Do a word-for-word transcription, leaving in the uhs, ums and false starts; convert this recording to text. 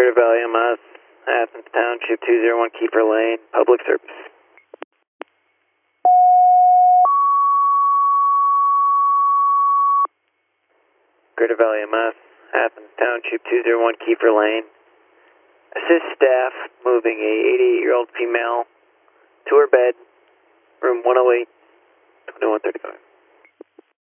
Greater Valley M S, Athens Township two zero one Kiefer Lane, public service. Greater Valley M S, Athens Township two zero one Kiefer Lane. Assist staff moving a eighty-eight-year-old female to her bed, room one oh eight, twenty-one thirty-five.